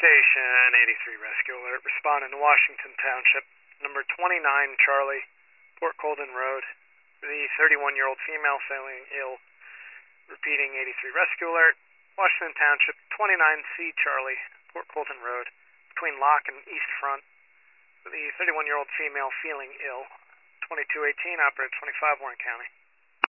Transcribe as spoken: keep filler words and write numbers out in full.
Station, eighty-three Rescue Alert, responding to Washington Township, number twenty-nine Charlie, Port Colden Road. The thirty-one-year-old female feeling ill. Repeating, eighty-three Rescue Alert, Washington Township, twenty-nine C Charlie, Port Colden Road, between Lock and East Front. The thirty-one-year-old female feeling ill. twenty-two eighteen, operator twenty-five, Warren County.